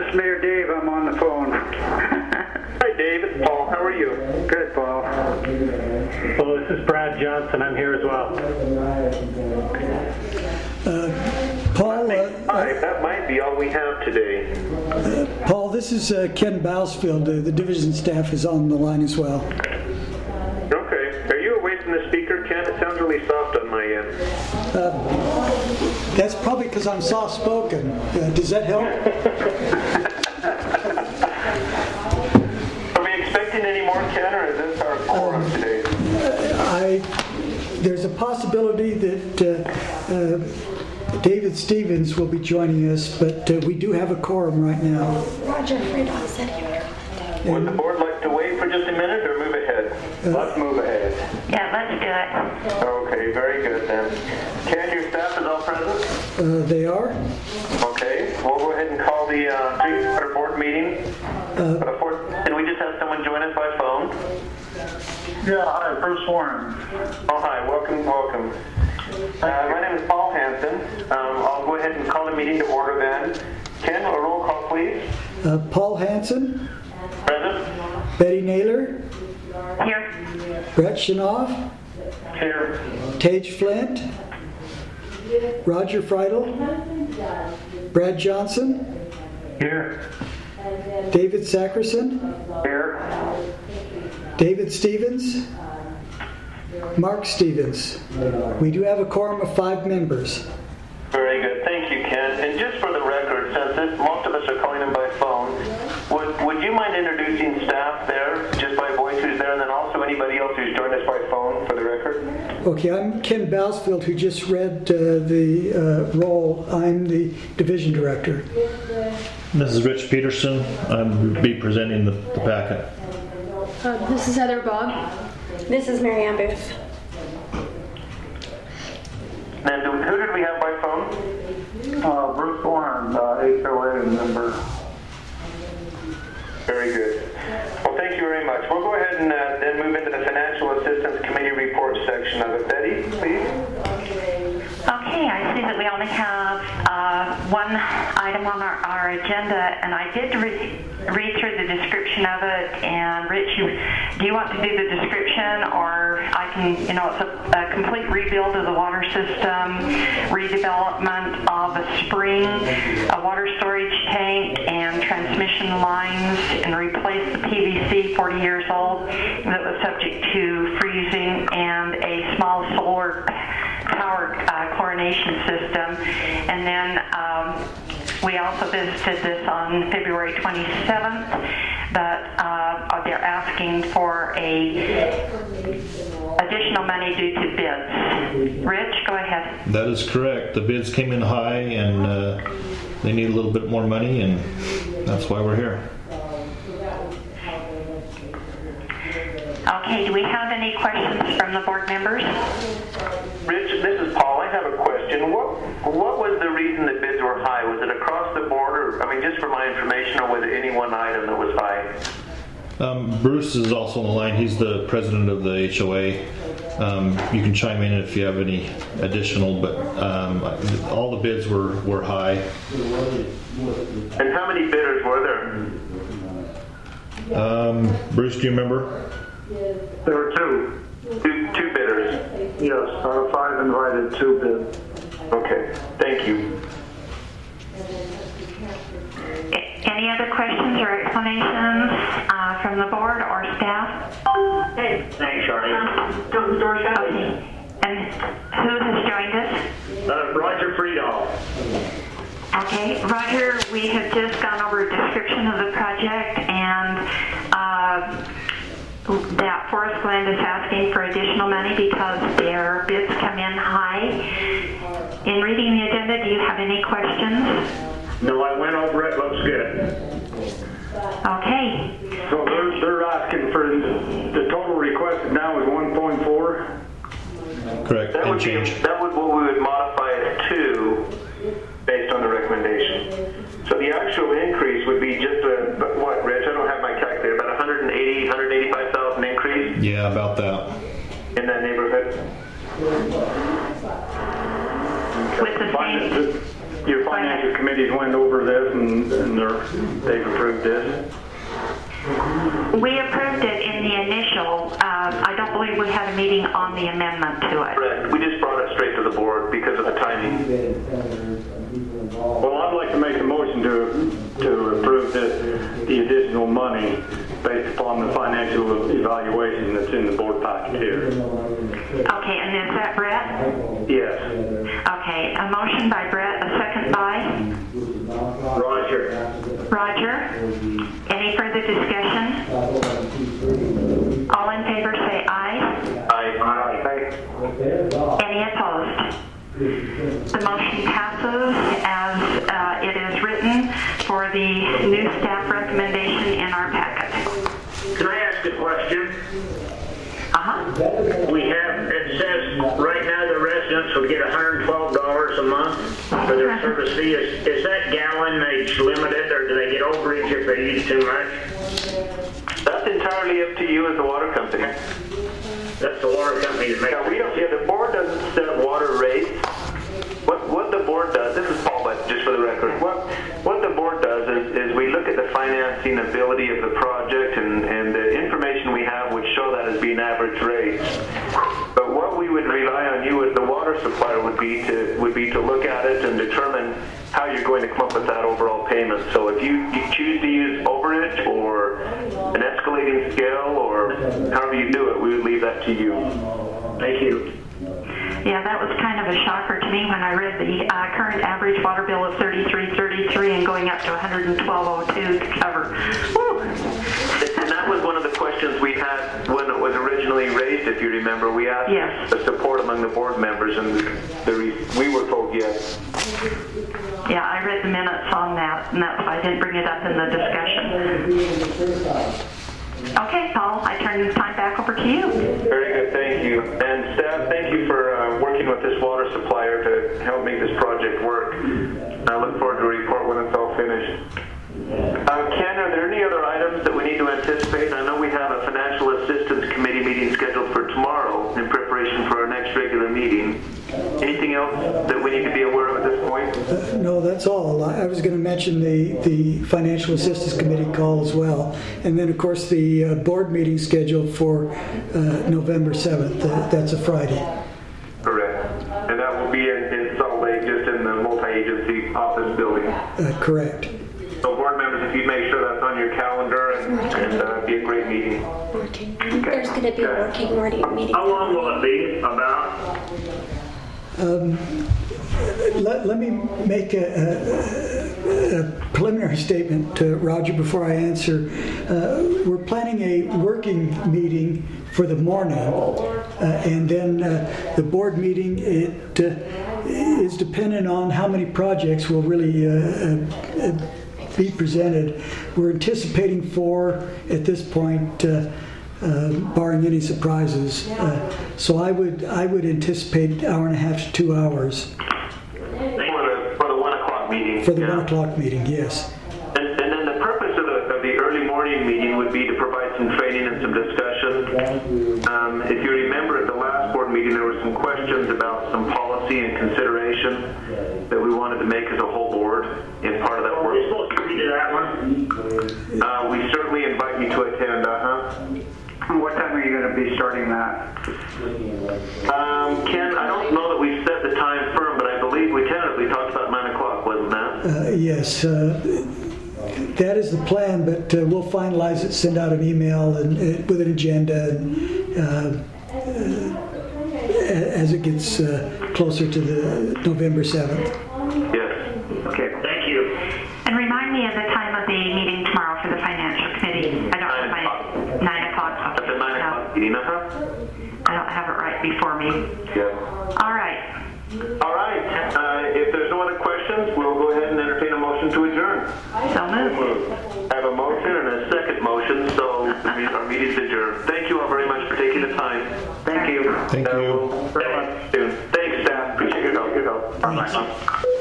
This is Mayor Dave. I'm on the phone. Hi, Dave. It's Paul. How are you? Good, Paul. Well, this is Brad Johnson. I'm here as well. Paul, That might be all we have today. Paul, this is Ken Bousfield. The division staff is on the line as well. Okay. Are you away from the speaker, Ken? It sounds really soft on my end. That's probably because I'm soft-spoken. Does that help? Are we expecting any more, Ken, or is this our quorum today? There's a possibility that David Stevens will be joining us, but we do have a quorum right now. Roger Friedel said he would come. Would the board like to wait for just a minute or move ahead? Let's move ahead. Yeah, let's do it. Okay, very good then. Ken, your staff is all present? They are. Okay, we'll go ahead and call the three-quarter board meeting. Can we just have someone join us by phone? Yeah, hi, Bruce Warren. Oh, hi, welcome. My name is Paul Hansen. I'll go ahead and call the meeting to order then. Ken, a roll call, please. Paul Hansen, Present. Betty Naylor, Here. Brett Shanoff, Here. Tage Flint, Roger Friedel, Brad Johnson, Here. David Sackerson, Here. David Stevens, Mark Stevens. We do have a quorum of 5 members. Very good. Thank you, Ken. And just for the record, since most of us are calling in by phone, would you mind introducing staff there, just by voice who's there, and then also anybody else who's joined us by phone for the record? Okay, I'm Ken Bousfield, who just read the role. I'm the division director. This is Rich Peterson. I'm be presenting the packet. This is Heather Bob. This is Mary Ann Booth. And who did we have by phone? Bruce Warren, HOA member. Very good. Well, thank you very much. We'll go ahead and then move into the Financial Assistance Committee report section of it. Betty, please. Okay, I see that we only have one item on our agenda, and I did read through the description of it. And Rich, do you want to do the description, or I can? It's a complete rebuild of the water system, redevelopment of a spring, a water storage tank, and transmission lines, and replace the PVC 40 years old that was subject to freezing, and a small solar powered chlorination system. And then we also visited this on February 27th, but they're asking for additional money due to bids. Rich, go ahead. That is correct. The bids came in high, and they need a little bit more money, and that's why we're here. Okay, do we have any questions from the board members? Rich, this is Paul. I have a question. What was the reason that bids were high? Was it across the board, or just for my information, or was it any one item that was high? Bruce is also on the line. He's the president of the HOA. You can chime in if you have any additional, but all the bids were high. And how many bidders were there? Bruce, do you remember? There were two. Two bidders. Yes, 5 invited, 2 bid. Okay, thank you. Any other questions or explanations from the board or staff? Hey, thanks, Charlie. Okay. And who has joined us? Roger Friedel. Okay, Roger, we have just gone over a description of the project, and that Forest Glen is asking for additional money because their bids come in high. In reading the agenda, do you have any questions? No, I went over it. Looks good. Okay. So they're asking for the total requested now is 1.4. Correct. That would be what we would modify it to based on the recommendation. So the actual increase would be just what, Rich? I don't have my calculator. About 185,000 increase. Yeah, about that. In that neighborhood. With the same. Your financial committees went over this, and and they've approved this? We approved it in the initial. I don't believe we had a meeting on the amendment to it. Correct. We just brought it straight to the board because of the timing. Well, I'd like to make a motion to approve the additional money based upon the financial evaluation that's in the board packet here. Okay, and is that Brett? Yes. Okay, a motion by Brett, a second by Roger. Roger. Any further discussion? All in favor say aye. Aye. Any opposed? The motion passes as it is written for the new staff recommendation in our packet. Can I ask a question? We have, it says right now the residents will get $112 a month for their service fee. Is that gallonage limited, or do they get overage if they use too much? That's entirely up to you as the water company. That's the water company that makes Yeah, the board doesn't set water rates. What the board does, this is Paul, but just for the record, what the board does is we look at the financing ability of the project and the information we have would show that as being average rates. But what we would rely on you as the water supplier would be to look at it and determine how you're going to come up with that overall payment. So if you choose to use overage or an escalating scale or however you do it, we would leave that to you. Thank you. Yeah, that was kind of a shocker to me when I read the current average water bill of $33.33 and going up to $112.02 to cover. Woo. And that was one of the questions we had when it was originally raised, if you remember. We asked the support among the board members, and we were told yes. Yeah, I read the minutes on that, and that's why I didn't bring it up in the discussion. Okay, Paul, I turn the time back over to you. Very good, thank you. And staff, thank you for working with this water supplier to help make this project work. I look forward to a report when it's all finished. Ken, are there any other items that we need to anticipate? I know we have a financial assistance committee meeting scheduled for tomorrow in preparation for our next regular meeting. Anything else that we need to be aware of at this point? No, that's all. I was going to mention the Financial Assistance Committee call as well. And then, of course, the board meeting scheduled for November 7th. That's a Friday. Correct. And that will be in Salt Lake, just in the multi-agency office building. Correct. So board members, if you make sure that's on your calendar, and it'd be a great meeting. There's going to be a working meeting. How long will it be, about? Let me make a preliminary statement to Roger before I answer. We're planning a working meeting for the morning, and then the board meeting is dependent on how many projects will really be presented. We're anticipating 4 at this point, barring any surprises. So I would anticipate 1.5 to 2 hours. For the 1 o'clock meeting. For the 1 o'clock meeting, yes. And then the purpose of the early morning meeting would be to provide some training and some discussion. If you remember at the last board meeting, there were some questions about some policy and consideration that we wanted to make as a whole board in part of that work. Are you supposed to be to that one? We certainly invite you to attend, What time are you going to be starting that? Ken, I don't know that we've set the time firm, but I believe we tentatively talked about 9 o'clock, wasn't that? Yes, that is the plan, but we'll finalize it, send out an email and with an agenda as it gets closer to the November 7th. Yes. Okay, thank you. And remind me of the time of the meeting tomorrow for the financial committee. I don't have my 9 o'clock. At the 9 o'clock meeting, I don't have it right before me. Yeah. All right. All right. If there's no other questions, we'll go ahead and entertain a motion to adjourn. So moved. I have a motion and a second motion, so our meeting's adjourned. Thank you all very much for taking the time. Thank you. Thank you. We'll, thanks, staff. Appreciate your help. Thanks.